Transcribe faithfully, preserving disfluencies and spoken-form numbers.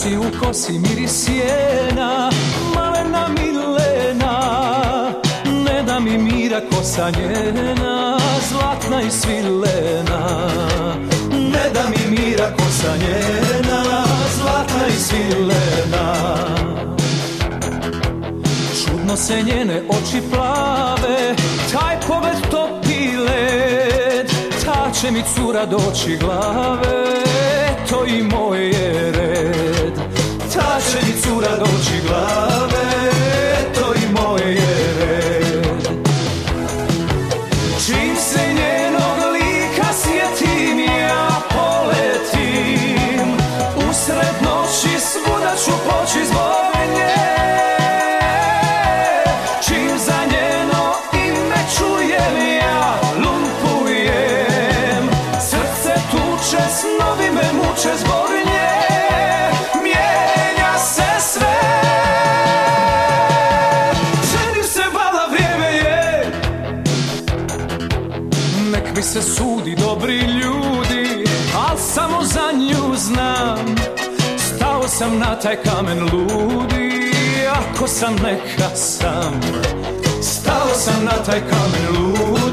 nosi u kosi miris sjena, malena Milena, ne da mi mira kosa njena, zlatna i svilena. Ne da mi mira kosa njena, zlatna i svilena. Čudno se njene oči plave, taj pogled topi led, ta će mi cura doći glave, to i moj je red. Ta će mi cura doći glave, to i moj je red. Čim se njenog lika sjetim, ja poletim, usred noći svuda ću poći zbog nje. Čim za njeno ime čujem, ja lumpujem, srce tuče, snovi me muče zbog nje. Mijenja se sve, ženim se, vala vrijeme je. Nek mi se sudi dobri ljudi, al samo za nju znam, stao sam na taj kamen ludi, ako sam neka sam. Stao sam na taj kamen ludi,